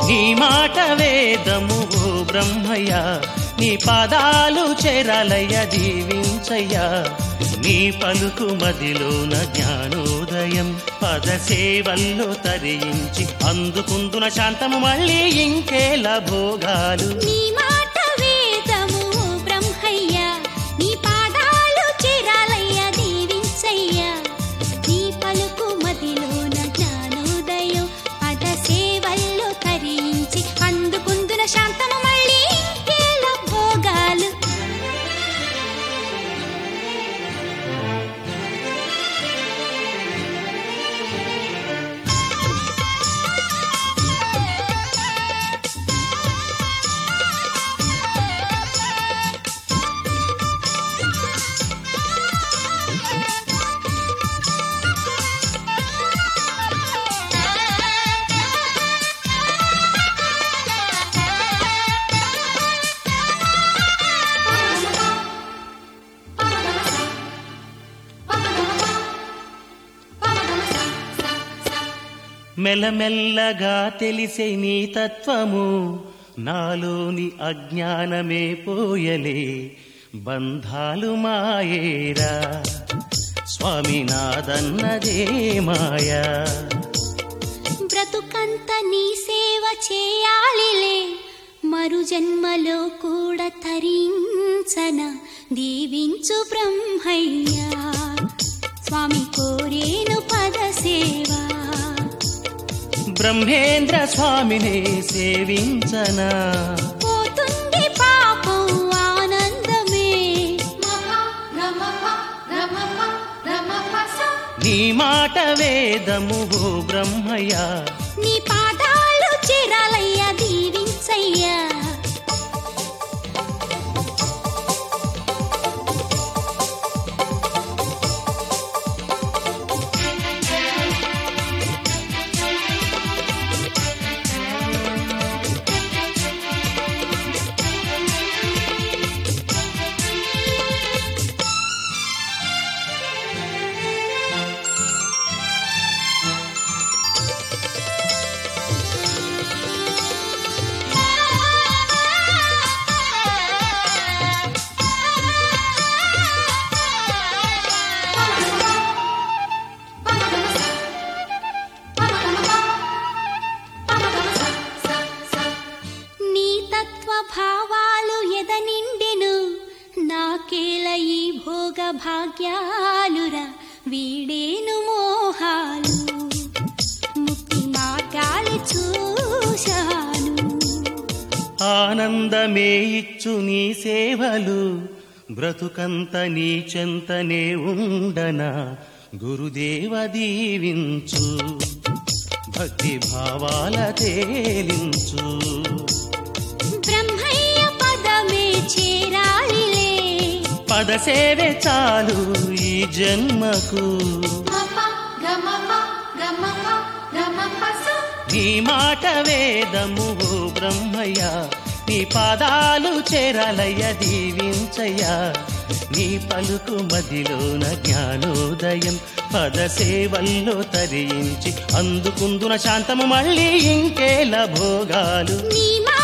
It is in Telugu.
నీ మాట వేదము ఓ బ్రహ్మయ్య, నీ పాదాలు చేరాలయ్య దీవించయ్యా. నీ పలుకు మదిలోన జ్ఞానోదయం, పద సేవల్లో తరించి అందుకుందున శాంతము మళ్ళీ ఇంకేలా భోగాలు. నీ మాట వేదము ఓ బ్రహ్మయ్య, నీ పాదాలు చేరాలయ్య దీవించయ్యా. నీ పలుకు మదిలోన జ్ఞానోదయం, పద సేవల్లో తరించి అందుకుందున శాంతము మళ్ళీ ఇంకేలా భోగాలు. మెల్లమెల్లగా తెలిసే నీ తత్వము, నాలోని అజ్ఞానమే పోయలే, బంధాలు మాయేరా స్వామి నాదన్నదే మాయా. బ్రతుకంత నీ సేవ చేయాలిలే, మరు జన్మలో కూడా తరించన దీవించు బ్రహ్మయ్యా. స్వామి కోరేను పద సేవా, బ్రహ్మేంద్ర స్వామిని సేవించనా, పోతుంది పాపం ఆనందమే. నీ మాట వేదము ఓ బ్రహ్మయ్య, నీ పాదాలు చేరాలయ్య దీవించయ్యా. భావాలు ఎదనిండెను, నాకేల ఈ భోగ భాగ్యాలురా వీడేను మోహాలు. ముక్తి మార్గాలు చూశాను, ఆనందమే ఇచ్చు నీ సేవలు, బ్రతుకంత నీ చెంతనే ఉండనా గురుదేవ దీవించు, భక్తి భావాల తేలించు. బ్రహ్మయ్య పదమే చేరాలిలే, పద సేవే చాలు ఈ జన్మకు. నీ మాట వేదము ఓ బ్రహ్మయ్య, నీ పాదాలు చేరాలయ్య దీవించయ్యా. నీ పలుకు మదిలోన జ్ఞానోదయం, పద సేవల్లో తరించి అందుకుందున శాంతము మళ్ళీ ఇంకేలా భోగాలు. నీ